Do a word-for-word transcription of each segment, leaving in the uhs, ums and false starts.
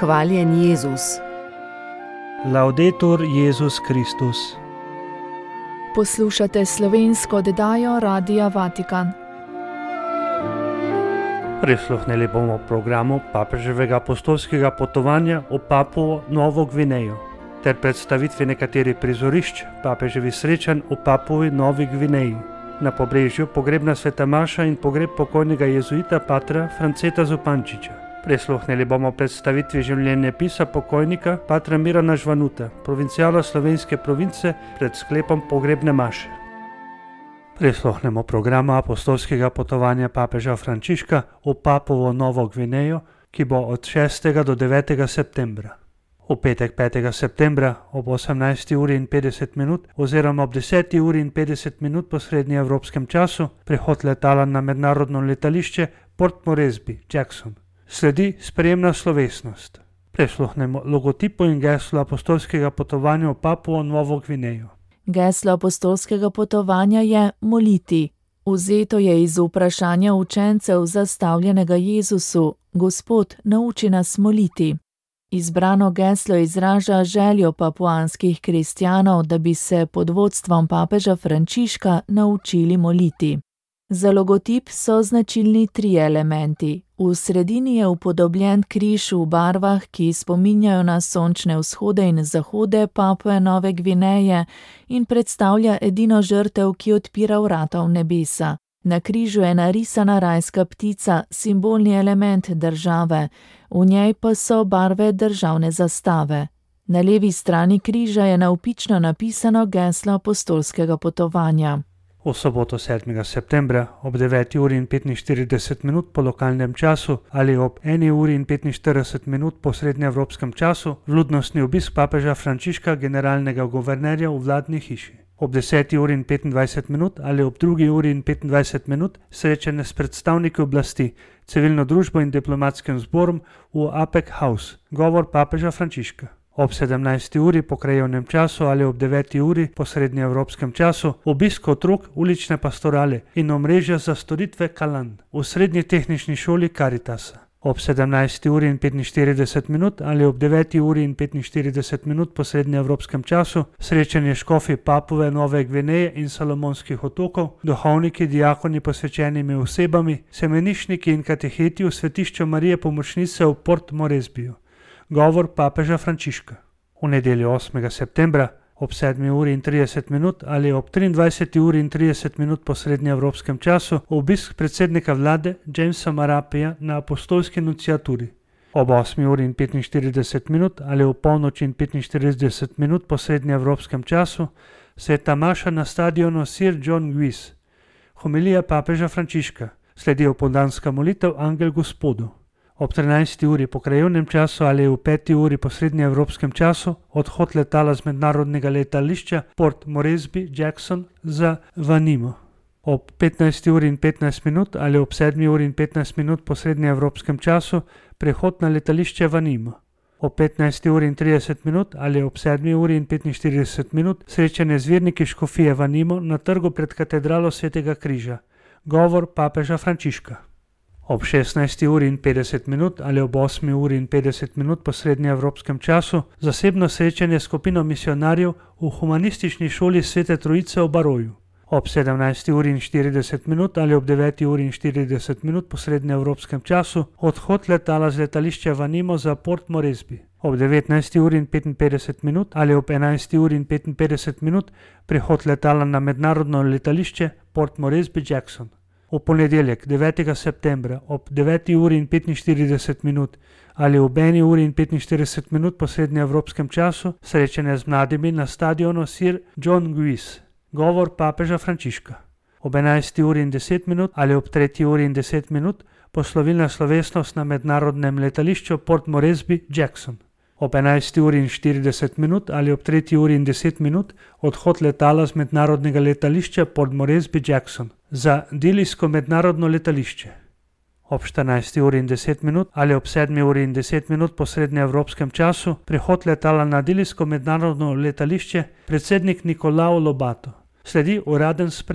Hvaljen Jezus. Laudetur Jezus Kristus. Poslušate slovensko oddajo Radia Vatikan. Prisluhnili bomo programu papeževega apostolskega potovanja v Papuo Novo Gvinejo ter predstavitvi nekaterih prizorišč papeževih srečanj v Papui Novi Gvineji. Na pobrežju pogrebna sveta maša in pogreb pokojnega jezuita patra Franceta Zupančiča. Prisluhnili bomo predstavitvi življenjepisa pokojnika patra Mirana Žvanuta, provincijala slovenske province pred sklepom pogrebne maše. Prisluhnemo programu apostolskega potovanja papeža Frančiška v Papuo Novo Gvinejo, ki bo od šestega do devetega septembra. V petek petega septembra ob osemnajsti uri in petdeset minut oziroma ob deseti uri in petdeset minut po srednjeevropskem času prihod letala na mednarodno letališče Port Moresby, Jackson. Sledi sprejemna slovesnost. Prisluhnemo logotipu in geslu apostolskega potovanja v Papuo Novo Gvinejo. Geslo apostolskega potovanja je moliti. Vzeto je iz vprašanja učencev zastavljenega Jezusu: Gospod, nauči nas moliti. Izbrano geslo izraža željo papuanskih kristjanov, da bi se pod vodstvom papeža Frančiška naučili moliti. Za logotip so značilni tri elementi. V sredini je upodobljen križ v barvah, ki spominjajo na sončne vzhode in zahode Papue Nove Gvineje in predstavlja edino žrtev, ki odpira vrata v nebesa. Na križu je narisana rajska ptica, simbolni element države, v njej pa so barve državne zastave. Na levi strani križa je navpično napisano geslo apostolskega potovanja. V soboto sedmega septembra ob deveti uri in petinštirideset minut po lokalnem času ali ob eni uri in petinštirideset minut po srednjeevropskem času vljudnostni obisk papeža Frančiška, generalnega guvernerja v vladni hiši. Ob deseti uri in petindvajset minut ali ob drugi uri in petindvajset minut srečanje s predstavniki oblasti, civilno družbo in diplomatskim zborom v Apec House, govor papeža Frančiška. Ob sedemnajsti uri po krajevnem času ali ob deveti uri po srednjeevropskem času obisk otrok ulične pastorale in omrežja za storitve Kalan v srednji tehnični šoli Caritasa. Ob sedemnajsti uri in petinštirideset minut ali ob deveti uri in petinštirideset minut po srednjeevropskem času srečanje škofi Papue Nove Gvineje in Salomonskih otokov, duhovniki, diakoni, posvečenimi osebami, semenišniki in kateheti v svetišču Marije Pomočnice v Port Moresbyju. Govor papeža Frančiška. V nedeljo osmega septembra ob sedmi uri in trideset minut ali ob triindvajseti uri in trideset minut po srednjeevropskem času obisk predsednika vlade Jamesa Marapija na apostolski nunciaturi. Ob osmi uri in petinštirideset minut ali ob polnoči in petinštirideset minut po srednjeevropskem času sveta maša na stadionu Sir John Guis. Homilija papeža Frančiška. Sledi opoldanska molitev Angel Gospodu. Ob trinajsti uri po krajevnem času ali v peti uri po srednjeevropskem času odhod letala z mednarodnega letališča Port Moresby, Jackson za Vanimo. Ob petnajsti uri in petnajst minut ali ob sedmi uri in petnajst minut po srednjeevropskem času prehod na letališče Vanimo. Ob petnajsti uri in trideset minut ali ob sedmi uri in petinštirideset minut srečanje z verniki škofije Vanimo na trgu pred katedralo Svetega križa. Govor papeža Frančiška. Ob šestnajsti uri in petdeset minut ali ob osmi uri in petdeset minut po srednjeevropskem času zasebno srečanje s skupino misionarjev v humanistični šoli Svete Trojice v Baroju. Ob sedemnajsti uri in štirideset minut ali ob deveti uri in štirideset minut po srednjeevropskem času odhod letala z letališča Vanimo za Port Moresby. Ob devetnajsti uri in petinpetdeset minut ali ob enajsti uri in petinpetdeset minut prihod letala na mednarodno letališče Port Moresby, Jackson. V ponedeljek devetega septembra ob deveti uri in petinštirideset minut ali ob eni uri in petinštirideset minut po srednjeevropskem času srečanje z mladimi na stadionu Sir John Guis. Govor papeža Frančiška. Ob enajsti uri in deset minut ali ob tretji uri in deset minut poslovilna slovesnost na mednarodnem letališču Port Moresby, Jackson. Ob enajsti uri in štirideset minut ali ob tretji uri in deset minut odhod letala z mednarodnega letališča Port Moresby, Jackson za Dilijsko mednarodno letališče. Ob štirinajsti uri in deset minut ali ob sedmi uri in deset minut po srednjeevropskem času prihod letala na Dilijsko mednarodno letališče predsednik Nikolao Lobato. Sledi uraden sprejem.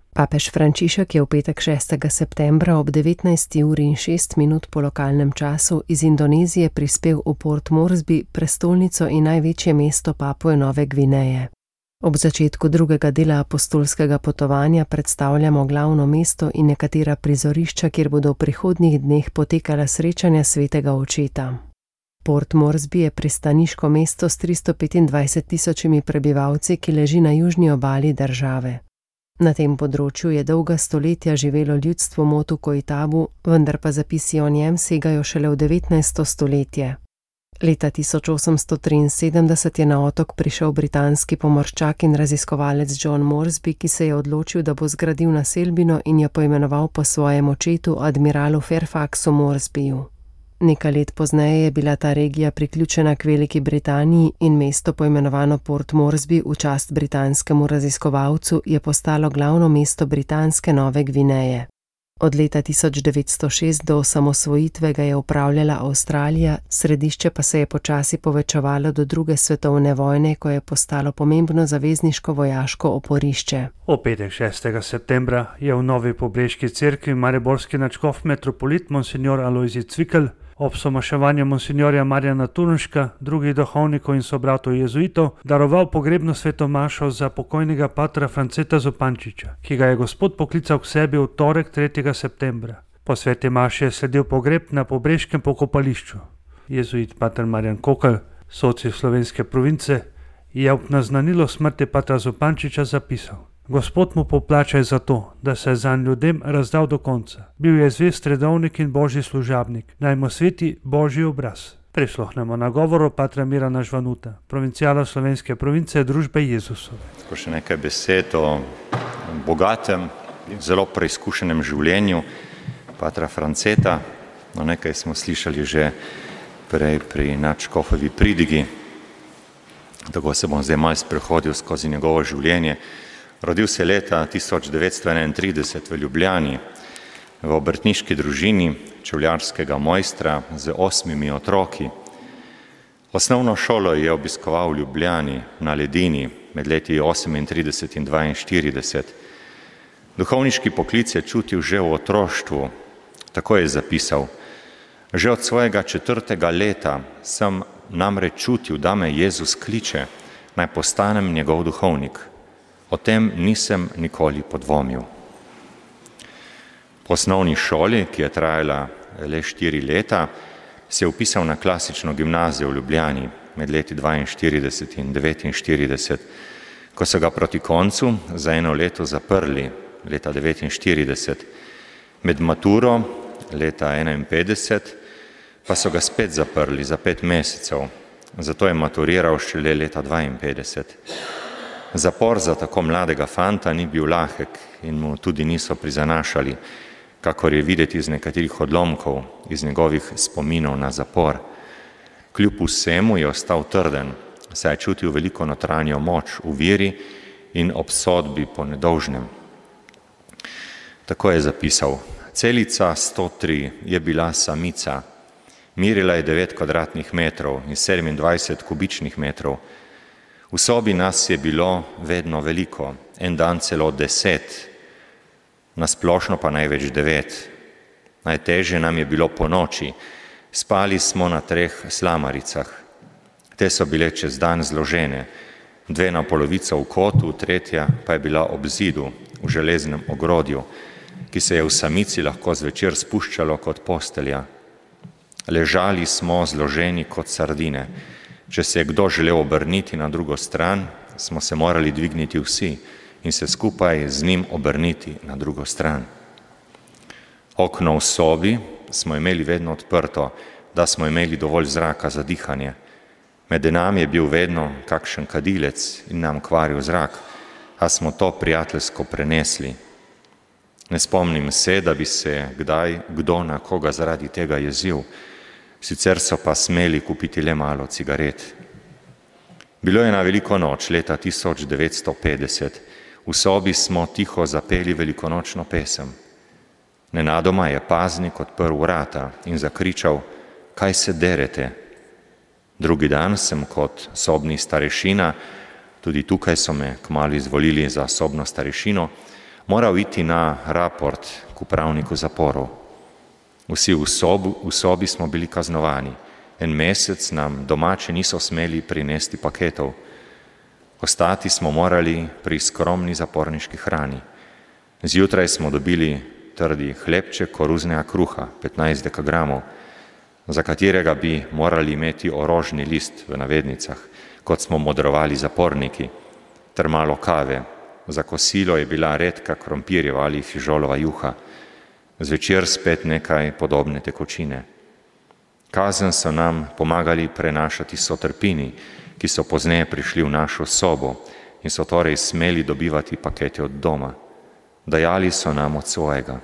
Papež Frančišek je v petek šestega septembra ob devetnajsti uri in šest minut po lokalnem času iz Indonezije prispel v Port Moresby, prestolnico in največje mesto Papue Nove Gvineje. Ob začetku drugega dela apostolskega potovanja predstavljamo glavno mesto in nekatera prizorišča, kjer bodo v prihodnjih dneh potekala srečanja svetega očeta. Port Moresby je pristaniško mesto s tristo petindvajset tisočimi prebivalci, ki leži na južni obali države. Na tem področju je dolga stoletja živelo ljudstvo Motu Koitabu, vendar pa zapisi o njem segajo šele v devetnajsto stoletje. Leta tisoč osemsto triinsedemdeset je na otok prišel britanski pomorščak in raziskovalec John Moresby, ki se je odločil, da bo zgradil naselbino in jo poimenoval po svojem očetu, admiralu Fairfaxu Moresbyju. Nekaj let pozneje je bila ta regija priključena k Veliki Britaniji in mesto poimenovano Port Moresby v čast britanskemu raziskovalcu je postalo glavno mesto britanske Nove Gvineje. Od leta tisoč devetsto šest do osamosvojitve ga je upravljala Avstralija, središče pa se je počasi povečevalo do druge svetovne vojne, ko je postalo pomembno zavezniško vojaško oporišče. V petek šestega septembra je v Novi Pobreški cerkvi mariborski nadškof metropolit monsignor Alojzij Cvikl ob somaševanju monsignorja Marjana Turnška, drugih duhovnikov in sobratov jezuitov, daroval pogrebno svetomašo za pokojnega patra Franceta Zupančiča, ki ga je Gospod poklical k sebi v torek tretjega septembra. Po sveti maši je sledil pogreb na Pobreškem pokopališču. Jezuit pater Marjan Kokl, soci slovenske province, je ob naznanilo smrti patra Zupančiča zapisal: Gospod mu poplačaj za to, da se je zanj ljudem razdal do konca. Bil je zvest redovnik in božji služabnik, naj mu sveti božji obraz. Prisluhnemo nagovoru patra Mirana Žvanuta, provincijala slovenske province družbe Jezusove. Tako še nekaj besed o bogatem, zelo preizkušenem življenju patra Franceta. No, nekaj smo slišali že prej pri nadškofovi pridigi, tako se bom zdaj malo sprehodil skozi njegovo življenje. Rodil se je leta tisoč devetsto enaintrideset v Ljubljani, v obrtniški družini čevljarskega mojstra z osmimi otroki. Osnovno šolo je obiskoval v Ljubljani na Ledini med leti osemintrideset in dvainštirideset. Duhovniški poklic je čutil že v otroštvu, tako je zapisal: Že od svojega četrtega leta sem namreč čutil, da me Jezus kliče, naj postanem njegov duhovnik. O tem nisem nikoli podvomil. Po osnovni šoli, ki je trajala le štiri leta, se je vpisal na klasično gimnazijo v Ljubljani med leti dvainštirideset in devetinštirideset, ko so ga proti koncu za eno leto zaprli leta devetinštirideset. Med maturo leta enainpetdeset pa so ga spet zaprli za pet mesecev, zato je maturiral šele leta dvainpetdeset. Zapor za tako mladega fanta ni bil lahek in mu tudi niso prizanašali, kakor je videti iz nekaterih odlomkov, iz njegovih spominov na zapor. Kljub vsemu je ostal trden, saj je čutil veliko notranjo moč v veri in obsodbi po nedolžnem. Tako je zapisal: Celica sto tri je bila samica, merila je devet kvadratnih metrov in sedemindvajset kubičnih metrov. V sobi nas je bilo vedno veliko, en dan celo deset, nasplošno pa največ devet. Najtežje nam je bilo po noči, spali smo na treh slamaricah. Te so bile čez dan zložene, dve na polovico v kotu, tretja pa je bila ob zidu v železnem ogrodju, ki se je v samici lahko zvečer spuščalo kot postelja. Ležali smo zloženi kot sardine. Če se je kdo želel obrniti na drugo stran, smo se morali dvigniti vsi in se skupaj z njim obrniti na drugo stran. Okno v sobi smo imeli vedno odprto, da smo imeli dovolj zraka za dihanje. Med nami je bil vedno kakšen kadilec in nam kvaril zrak, a smo to prijateljsko prenesli. Ne spomnim se, da bi se kdaj kdo na koga zaradi tega jezil, sicer so pa smeli kupiti le malo cigaret. Bilo je na veliko noč leta tisoč devetsto petdeset. V sobi smo tiho zapeli velikonočno pesem. Nenadoma je paznik odprl vrata in zakričal: Kaj se derete? Drugi dan sem kot sobni starešina, tudi tukaj so me kmalu izvolili za sobno starešino, moral iti na raport k upravniku zaporov. Vsi v, sobu, v sobi smo bili kaznovani. En mesec nam domači niso smeli prinesti paketov. Ostati smo morali pri skromni zaporniški hrani. Zjutraj smo dobili trdi hlebček koruznega kruha, petnajst dekagramov, za katerega bi morali imeti orožni list v navednicah, kot smo modrovali zaporniki, ter malo kave. Za kosilo je bila redka krompirjeva ali fižolova juha, zvečer spet nekaj podobne tekočine. Kazen so nam pomagali prenašati sotrpini, ki so pozneje prišli v našo sobo in so torej smeli dobivati pakete od doma. Dajali so nam od svojega.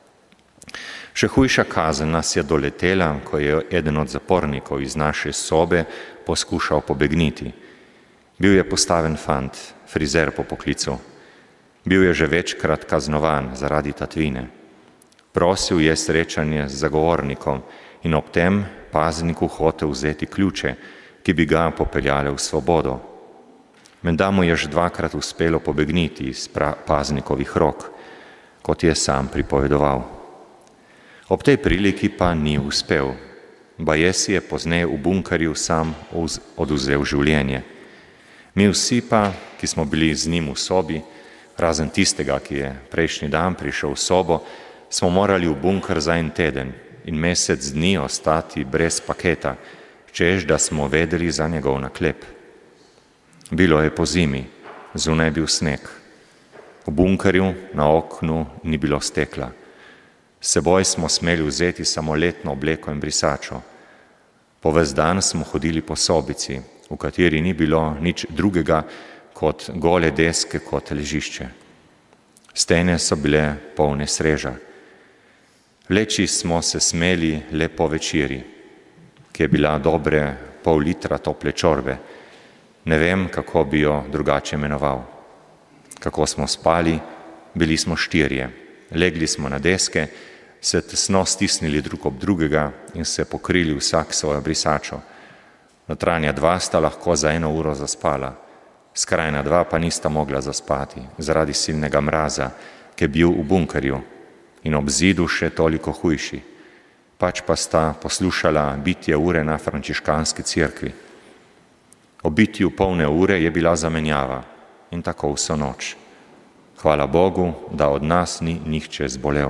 Še hujša kazen nas je doletela, ko je eden od zapornikov iz naše sobe poskušal pobegniti. Bil je postaven fant, frizer po poklicu. Bil je že večkrat kaznovan zaradi tatvine. Prosil je srečanje z zagovornikom in ob tem pazniku hotel vzeti ključe, ki bi ga popeljale v svobodo. Menda mu je že dvakrat uspelo pobegniti iz paznikovih rok, kot je sam pripovedoval. Ob tej priliki pa ni uspel. Baje si je pozneje v bunkerju sam oduzel življenje. Mi vsi pa, ki smo bili z njim v sobi, razen tistega, ki je prejšnji dan prišel v sobo, smo morali v bunker za en teden in mesec dni ostati brez paketa, čež da smo vedeli za njegov naklep. Bilo je po zimi, zunaj bil sneg. V bunkerju na oknu ni bilo stekla. S seboj smo smeli vzeti samo letno obleko in brisačo. Po ves dan smo hodili po sobici, v kateri ni bilo nič drugega kot gole deske kot ležišče. Stene so bile polne sreža. Leči smo se smeli le po večeri, ki je bila dobre pol litra tople čorbe. Ne vem, kako bi jo drugače imenoval. Kako smo spali, bili smo štirje. Legli smo na deske, se tesno stisnili drug ob drugega in se pokrili vsak svojo brisačo. Notranja dva sta lahko za eno uro zaspala, skrajna dva pa nista mogla zaspati zaradi silnega mraza, ki je bil v bunkerju in ob zidu še toliko hujši. Pač pa sta poslušala bitje ure na frančiškanski cerkvi. O bitju polne ure je bila zamenjava in tako vso noč. Hvala Bogu, da od nas ni nihče zbolel.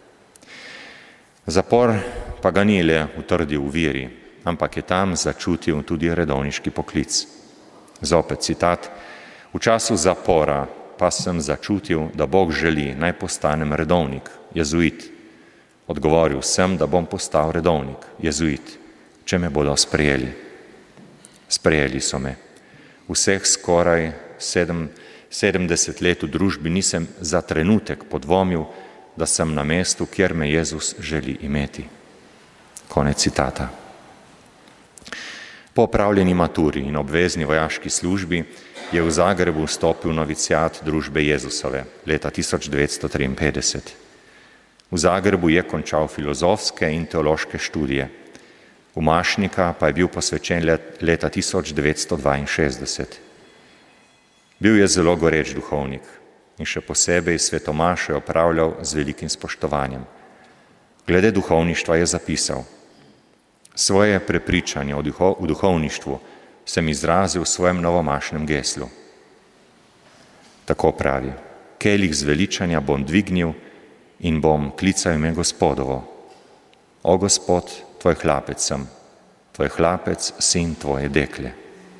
Zapor pa ga ni le utrdil v veri, ampak je tam začutil tudi redovniški poklic. Zopet citat: v času zapora pa sem začutil, da Bog želi, naj postanem redovnik, jezuit. Odgovoril sem, da bom postal redovnik, jezuit, če me bodo sprejeli. Sprejeli so me. Vseh skoraj sedem, sedemdeset let v družbi nisem za trenutek podvomil, da sem na mestu, kjer me Jezus želi imeti. Konec citata. Po opravljeni maturi in obvezni vojaški službi je v Zagrebu vstopil noviciat družbe Jezusove leta tisoč devetsto triinpetdeset. V Zagrebu je končal filozofske in teološke študije. V Mašnika pa je bil posvečen leta tisoč devetsto dvainšestdeset. Bil je zelo goreč duhovnik in še posebej svetomaše opravljal z velikim spoštovanjem. Glede duhovništva je zapisal: svoje prepričanje o duhovništvu sem izrazil v svojem novomašnem geslu. Tako pravi: kelih zveličanja bom dvignil in bom klical ime Gospodovo. O Gospod, tvoj hlapec sem, tvoj hlapec, sin tvoje dekle.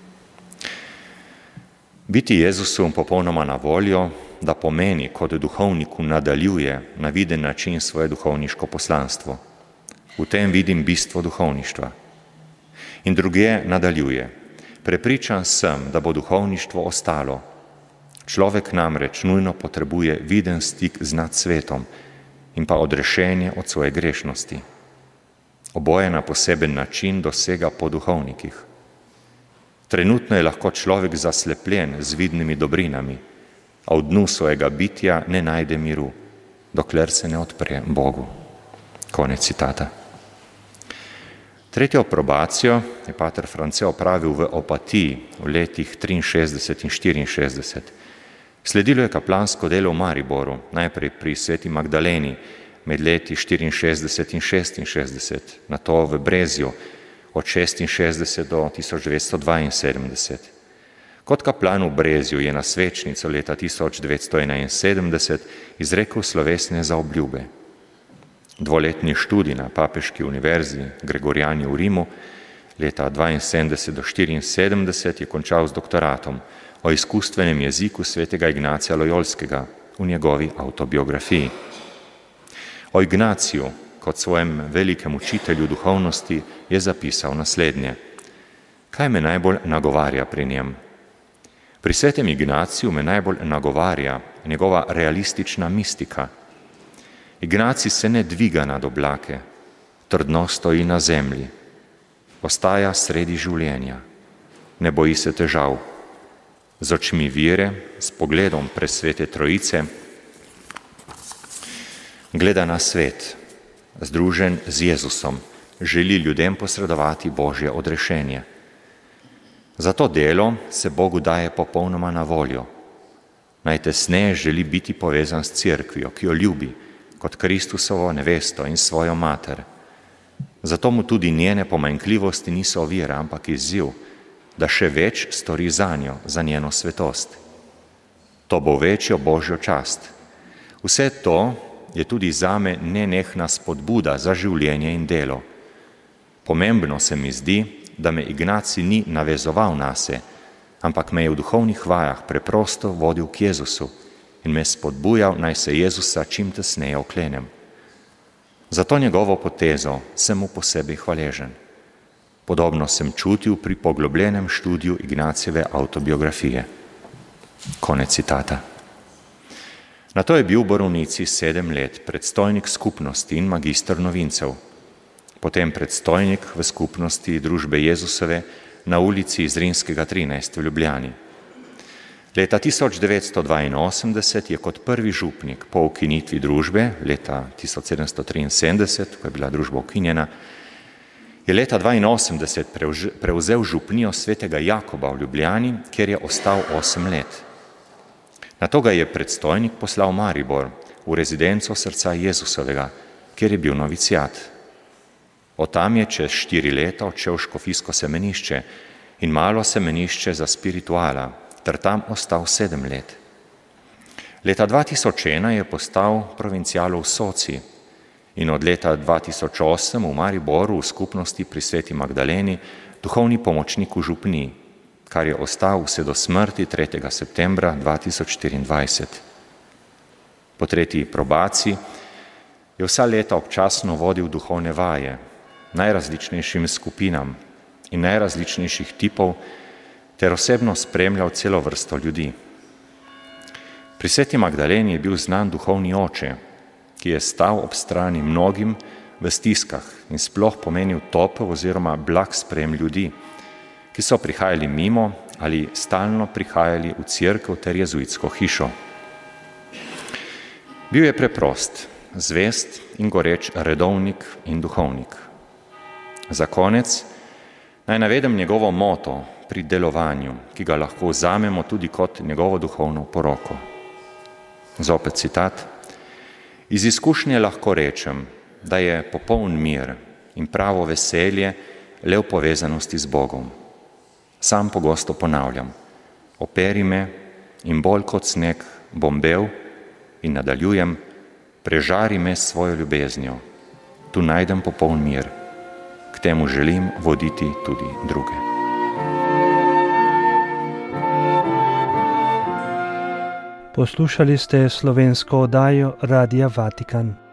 Biti Jezusu popolnoma na voljo, da pomeni, kot duhovniku nadaljuje na viden način svoje duhovniško poslanstvo. V tem vidim bistvo duhovništva. In druge nadaljuje: prepričan sem, da bo duhovništvo ostalo. Človek namreč nujno potrebuje viden stik z nad svetom in pa odrešenje od svoje grešnosti. Oboje na poseben način dosega po duhovnikih. Trenutno je lahko človek zaslepljen z vidnimi dobrinami, a v dnu svojega bitja ne najde miru, dokler se ne odpre Bogu. Konec citata. Tretjo aprobacijo je pater France opravil v Opatiji v letih triinšestdeset in štiriinšestdeset. Sledilo je kaplansko delo v Mariboru, najprej pri Sveti Magdaleni med leti štiriinšestdeset in šestinšestdeset, nato v Brezju od šestinšestdeset do tisoč devetsto dvainsedemdeset. Kot kaplan v Brezju je na svečnico leta tisoč devetsto enainsedemdeset izrekel slovesne zaobljube. Dvoletni študij na Papeški univerzi Gregorijani v Rimu leta dvainsedemdeset do štiriinsedemdeset je končal z doktoratom o izkustvenem jeziku svetega Ignacija Lojolskega v njegovi avtobiografiji. O Ignaciju kot svojem velikem učitelju duhovnosti je zapisal naslednje. Kaj me najbolj nagovarja pri njem? Pri svetem Ignaciju me najbolj nagovarja njegova realistična mistika. Ignacij se ne dviga nad oblake, trdno stoji na zemlji, ostaja sredi življenja, ne boji se težav. Z očmi vire, s pogledom presvete Trojice, gleda na svet, združen z Jezusom, želi ljudem posredovati Božje odrešenje. Za to delo se Bogu daje popolnoma na voljo. Najtesneje želi biti povezan s cerkvijo, ki jo ljubi, kot Kristusovo nevesto in svojo mater. Zato mu tudi njene pomanjkljivosti niso ovira, ampak izziv, da še več stori zanjo, za njeno svetost. To bo večjo Božjo čast. Vse to je tudi zame nenehna spodbuda za življenje in delo. Pomembno se mi zdi, da me Ignacij ni navezoval nase, ampak me je v duhovnih vajah preprosto vodil k Jezusu in me spodbujal, naj se Jezusa čim tesneje oklenem. Zato njegovo potezo sem mu posebej hvaležen. Podobno sem čutil pri poglobljenem študiju Ignacijeve avtobiografije. Konec citata. Nato je bil v Borovnici sedem let predstojnik skupnosti in magister novincev, potem predstojnik v skupnosti Družbe Jezusove na ulici Zrinskega trinajst v Ljubljani. Leta tisoč devetsto dvainosemdeset je kot prvi župnik po ukinitvi družbe, leta tisoč sedemsto triinsedemdeset, ko je bila družba ukinjena, je leta dvainosemdeset prevzel župnijo svetega Jakoba v Ljubljani, kjer je ostal osem let. Nato ga je predstojnik poslal v Maribor, v rezidenco srca Jezusovega, kjer je bil novicijat. Od tam je čez štiri leta odšel v škofijsko semenišče in malo semenišče za spirituala, ter tam ostal sedem let. Leta dva tisoč ena je postal provincialov soci in od leta dva tisoč osem v Mariboru v skupnosti pri Sveti Magdaleni duhovni pomočnik v župniji, kar je ostal vse do smrti tretjega septembra dva tisoč štiriindvajset. Po tretji probaciji je vsa leta občasno vodil duhovne vaje najrazličnejšim skupinam in najrazličnejših tipov ter osebno spremljal celo vrsto ljudi. Pri Sveti Magdaleni je bil znan duhovni oče, ki je stal ob strani mnogim v stiskah in sploh pomenil topel oziroma blag sprejem ljudi, ki so prihajali mimo ali stalno prihajali v cerkev ter jezuitsko hišo. Bil je preprost, zvest in goreč redovnik in duhovnik. Za konec naj navedem njegovo moto pri delovanju, ki ga lahko vzamemo tudi kot njegovo duhovno poroko. Zopet citat. Iz izkušnje lahko rečem, da je popoln mir in pravo veselje le v povezanosti z Bogom. Sam pogosto ponavljam, operi me in bolj kot sneg bom bel in nadaljujem, prežari me s svojo ljubeznijo. Tu najdem popoln mir. K temu želim voditi tudi druge. Poslušali ste slovensko oddajo Radia Vatikan.